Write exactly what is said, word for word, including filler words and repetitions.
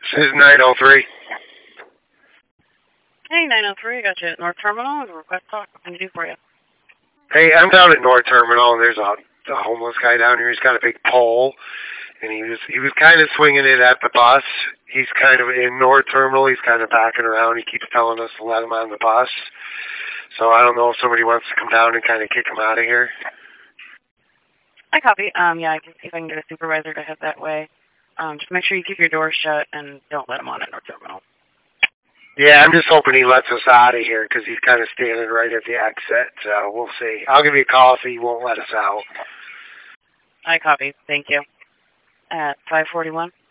This is nine oh three. Hey, nine oh three, I got you at North Terminal. It's a request talk. What can I do for you? Hey, I'm down at North Terminal, and there's a, a homeless guy down here. He's got a big pole, and he was he was kind of swinging it at the bus. He's kind of in North Terminal. He's kind of backing around. He keeps telling us to let him on the bus. So I don't know if somebody wants to come down and kind of kick him out of here. I copy. Um, yeah, I can see if I can get a supervisor to head that way. Um, just make sure you keep your door shut and don't let him on at North Terminal. Yeah, I'm just hoping he lets us out of here because he's kind of standing right at the exit. So we'll see. I'll give you a call if he won't let us out. I copy. Thank you. At five forty-one.